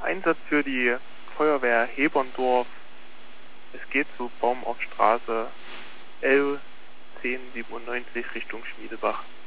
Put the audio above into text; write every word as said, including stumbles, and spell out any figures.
Einsatz für die Feuerwehr Heberndorf. Es geht zu Baumaufstraße L zehn siebenundneunzig Richtung Schmiedebach.